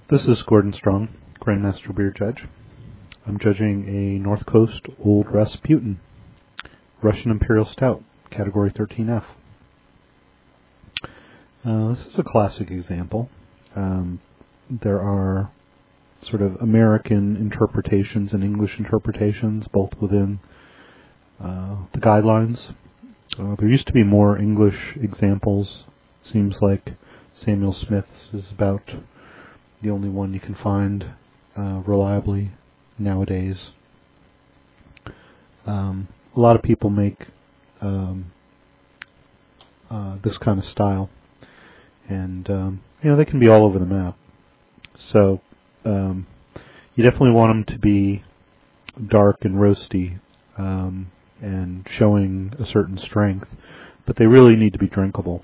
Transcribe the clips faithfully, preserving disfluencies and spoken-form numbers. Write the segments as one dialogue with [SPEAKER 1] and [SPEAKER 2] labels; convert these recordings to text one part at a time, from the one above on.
[SPEAKER 1] This is Gordon Strong, Grandmaster Beer Judge. I'm judging a North Coast Old Rasputin, Russian Imperial Stout, Category thirteen F. Uh, this is a classic example. Um, there are sort of American interpretations and English interpretations, both within uh, the guidelines. Uh, there used to be more English examples. Seems like Samuel Smith's is about the only one you can find uh, reliably nowadays. Um, a lot of people make um, uh, this kind of style, and um, you know they can be all over the map. So um, you definitely want them to be dark and roasty um, and showing a certain strength, but they really need to be drinkable.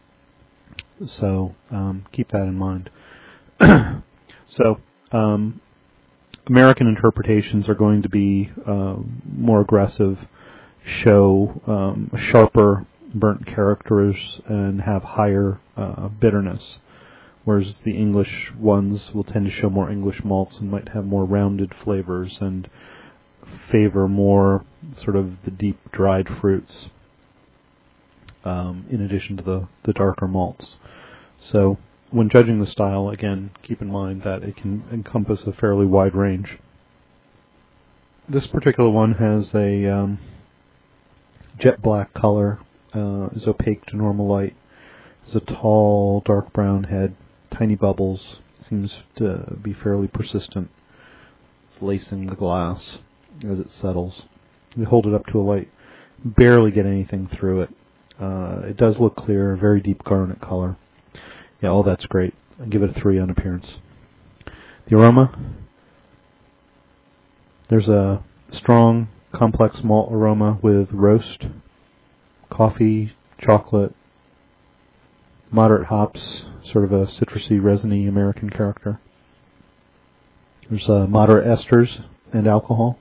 [SPEAKER 1] So um, keep that in mind. so, um, American interpretations are going to be uh, more aggressive, show um, sharper burnt characters, and have higher uh, bitterness, whereas the English ones will tend to show more English malts and might have more rounded flavors and favor more sort of the deep dried fruits um, in addition to the, the darker malts. So when judging the style, again, keep in mind that it can encompass a fairly wide range. This particular one has a um, jet black color, uh, is opaque to normal light, has a tall, dark brown head, tiny bubbles, seems to be fairly persistent. It's lacing the glass as it settles. We hold it up to a light, barely get anything through it. Uh, it does look clear, very deep garnet color. Yeah, all that's great. I'll give it a three on appearance. The aroma, there's a strong, complex malt aroma with roast, coffee, chocolate, moderate hops, sort of a citrusy, resiny American character. There's uh, moderate esters and alcohol.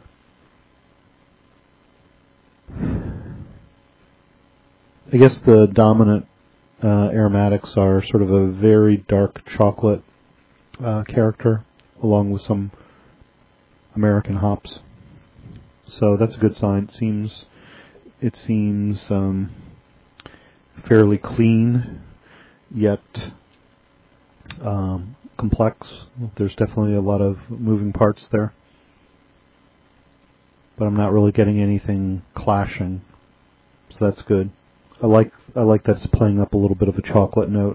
[SPEAKER 1] I guess the dominant Uh, aromatics are sort of a very dark chocolate uh, character, along with some American hops. So that's a good sign. It seems it seems um, fairly clean, yet um, complex. There's definitely a lot of moving parts there, but I'm not really getting anything clashing, so that's good. I like I like that it's playing up a little bit of a chocolate note.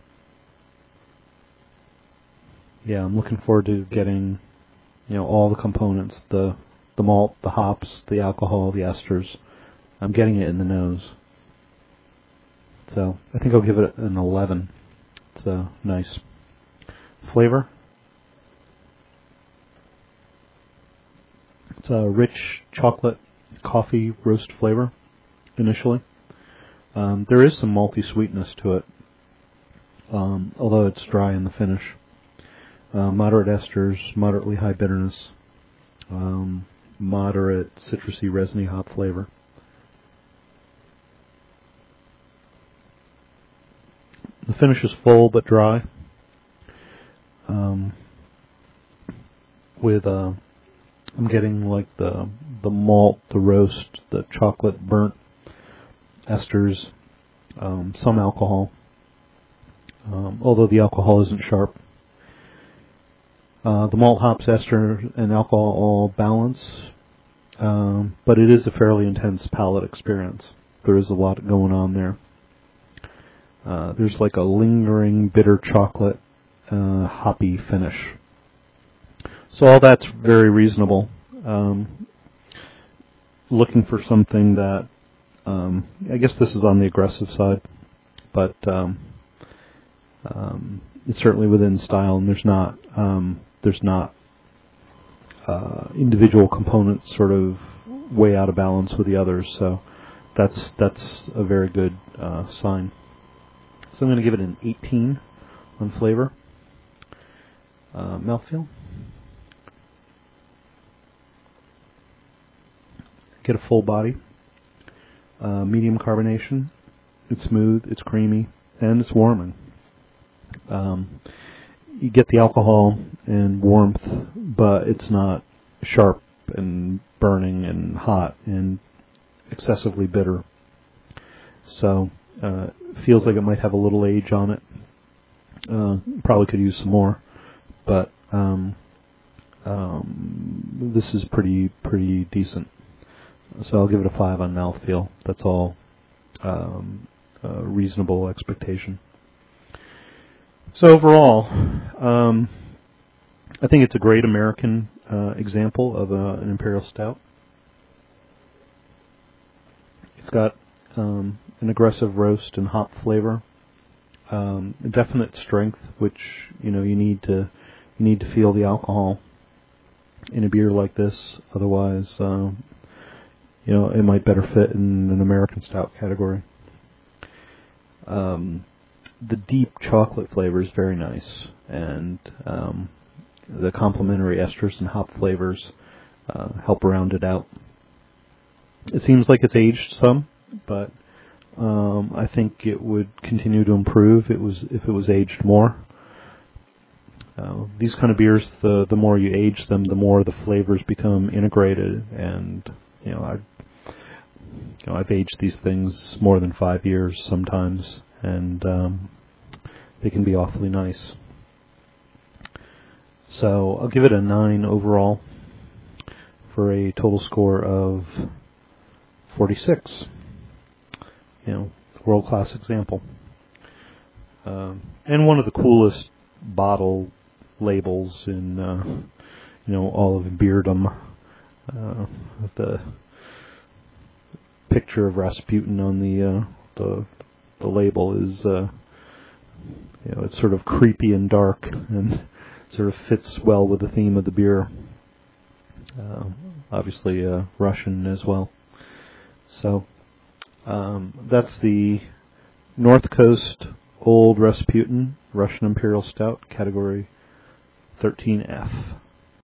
[SPEAKER 1] Yeah, I'm looking forward to getting, you know, all the components, the the malt, the hops, the alcohol, the esters. I'm getting it in the nose. So I think I'll give it an eleven. It's uh, nice. Flavor. It's a rich chocolate coffee roast flavor initially. Um, there is some malty sweetness to it, um, although it's dry in the finish. Uh, moderate esters, moderately high bitterness, um, moderate citrusy, resiny hop flavor. The finish is full but dry, um, with uh, I'm getting like the the malt, the roast, the chocolate burnt esters, um, some alcohol, um, although the alcohol isn't sharp. Uh, the malt, hops, ester, and alcohol all balance, um, but it is a fairly intense palate experience. There is a lot going on there. Uh, there's like a lingering bitter chocolate, uh, hoppy finish. So all that's very reasonable. Um, looking for something that Um, I guess this is on the aggressive side, but um, um, it's certainly within style, and there's not um, there's not uh, individual components sort of way out of balance with the others. So that's that's a very good uh, sign. So I'm going to give it an eighteen on flavor. Uh, mouthfeel. Get a full body. Uh, medium carbonation. It's smooth, it's creamy, and it's warming. Um, you get the alcohol and warmth, but it's not sharp and burning and hot and excessively bitter. So uh, feels like it might have a little age on it. Uh, probably could use some more, but um, um, this is pretty pretty decent. So I'll give it a five on mouthfeel. That's all um, a reasonable expectation. So overall, um, I think it's a great American uh, example of a, an Imperial Stout. It's got um, an aggressive roast and hop flavor, um, a definite strength, which you know you need to you need to feel the alcohol in a beer like this. Otherwise, uh, you know it might better fit in an American Stout category. Um, the deep chocolate flavor is very nice, and um, the complementary esters and hop flavors uh, help round it out. It seems like it's aged some, but um, I think it would continue to improve it was if it was aged more. Uh, these kind of beers, the the more you age them, the more the flavors become integrated. And you know, I, you know, I've aged these things more than five years sometimes, and um, they can be awfully nice. So I'll give it a nine overall for a total score of forty-six. You know, world-class example. Um, and one of the coolest bottle labels in, uh, you know, all of beerdom. Uh, the picture of Rasputin on the uh, the the label is, uh, you know, it's sort of creepy and dark, and sort of fits well with the theme of the beer. Uh, obviously, uh, Russian as well. So um, that's the North Coast Old Rasputin Russian Imperial Stout, category thirteen F.